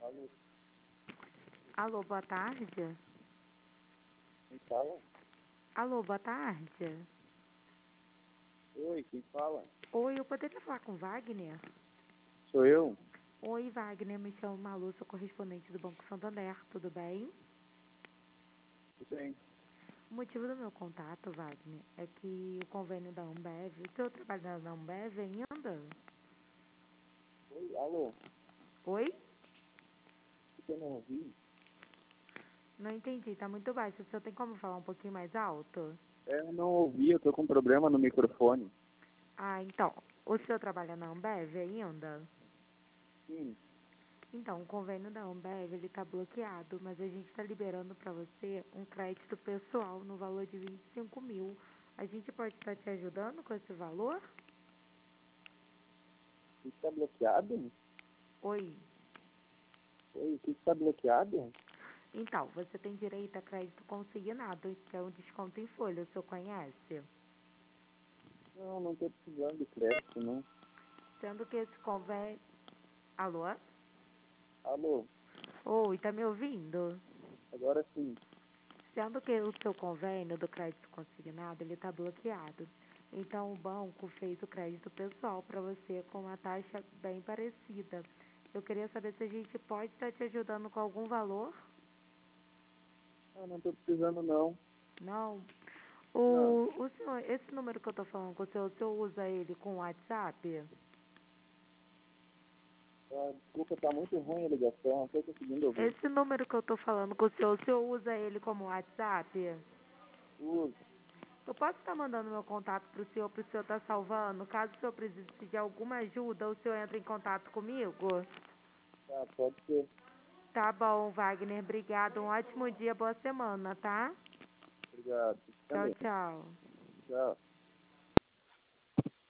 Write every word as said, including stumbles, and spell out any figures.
Alô, Alô, boa tarde. quem fala? Alô, boa tarde. Oi, quem fala? Oi, eu poderia falar com Wagner? Sou eu? Oi, Wagner, me chamo Malu, sou correspondente do Banco Santander, tudo bem? Tudo bem. O motivo do meu contato, Wagner, é que o convênio da Ambev, o senhor trabalha na Ambev ainda? Oi, alô, Oi? você não ouviu? Não entendi, tá muito baixo. O senhor tem como falar um pouquinho mais alto? É, eu não ouvi, eu tô com problema no microfone. Ah, então, o senhor trabalha na Ambev ainda? Sim, Então, o convênio da Ambev, ele tá bloqueado, mas a gente está liberando para você um crédito pessoal no valor de vinte e cinco mil. A gente pode estar te ajudando com esse valor? você está bloqueado? Oi. Oi, você está bloqueado? Então, você tem direito a crédito consignado, que é um desconto em folha, o senhor conhece? Não, não tô precisando de crédito, não. Sendo que esse convênio... Alô? Alô, Oi, tá me ouvindo? agora sim. Sendo que o seu convênio do crédito consignado, ele está bloqueado. Então, o banco fez o crédito pessoal para você com uma taxa bem parecida. Eu queria saber se a gente pode estar te ajudando com algum valor. Ah, não tô precisando, não. Não? Não, O, o senhor, esse número que eu estou falando com o senhor, o senhor usa ele com WhatsApp? ah, desculpa, tá muito ruim a ligação, não tô conseguindo ouvir. Esse número que eu estou falando com o senhor, o senhor usa ele como WhatsApp? Uso, Eu posso estar mandando meu contato para o senhor, para o senhor estar salvando? Caso o senhor precise de alguma ajuda, o senhor entra em contato comigo? tá, pode ser. Tá bom, Wagner. Obrigado. Um ótimo dia, boa semana, tá? Obrigado. Você Tchau, também. tchau. Tchau.